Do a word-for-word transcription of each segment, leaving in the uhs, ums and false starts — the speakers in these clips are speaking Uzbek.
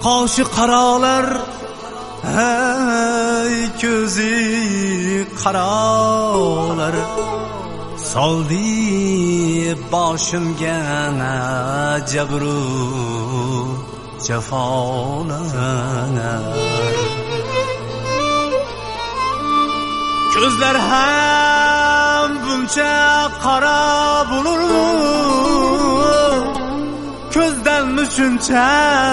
qoshi qarolar, hey ko'zi qarolar, soldi boshimga jabru jafolar. Ko'zlar ham buncha qora bo'lur, ko'zdan shuncha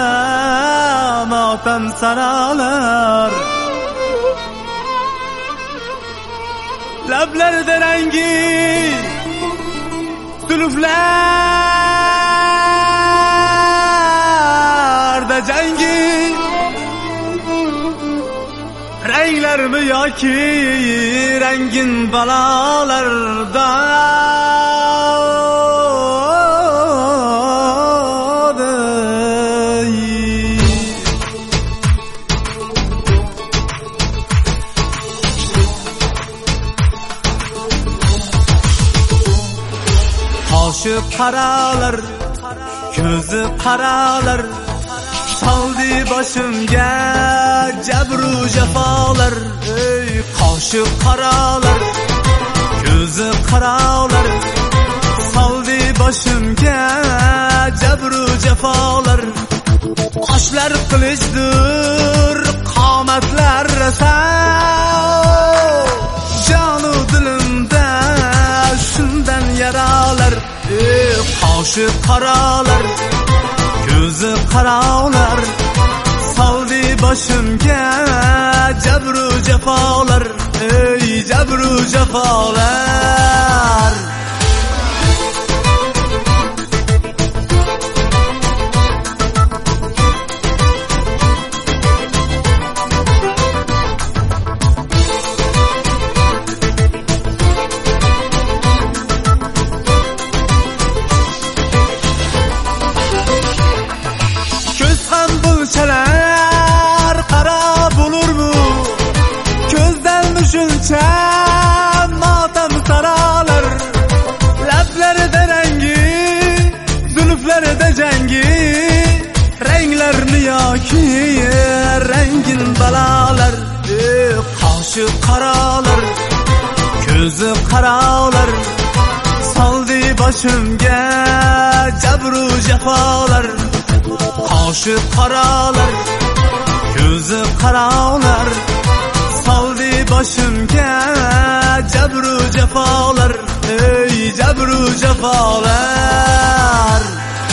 motam saralar. Lablarda rangi zuluflarda jangi, ranglarmi yoki rangin balolarda. Qoshi qaralar, ko'zi qaralar, soldi boshimga jabru jafolar. Ey qoshi qaralar, ko'zi qaralar, soldi boshimga jabru jafolar. Qoshlar qilichdir, qomatlar rasa, jonu dilimda shundan yaralar. Ey qoshi qaralar, ko'zi qaralar, soldi boshimga jabru jafolar. Ey jabru jafolar. Qara bo'lurmi, ko'zdan shuncha motam saralar. Lablarida rangi, zuluflarida jangi, ranglarni yoki rangin balolar. Ey qoshi qaralar, ko'zi qaralar, soldi boshimga jabru jafolar. Qoshi qaralar, ko'zi qaralar, soldi boshimga jabru jafolar. Ey jabru jafolar.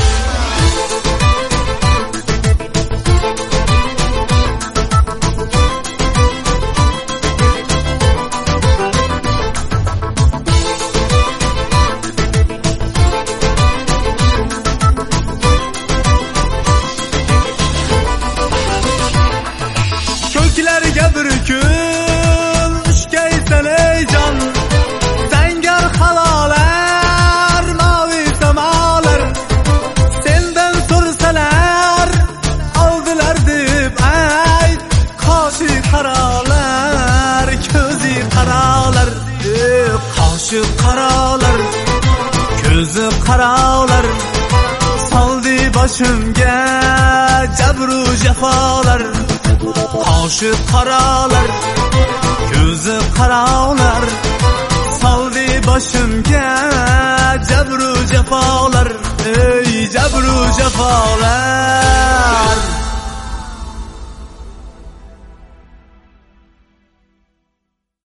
Ko'klarga bir kun ishkaysan ey jon, zangar havolar, mavi samolar. Sendan so'rsalar oldilar deb ayt, qoshi qaralar, ko'zi qaralar. Ey qoshi qaralar, ko'zi qaralar, soldi boshimga jabru jafolar. Qoshi qaralar, ko'zi qaralar, soldi boshimga jabru jafolar. Ey jabru jafolar.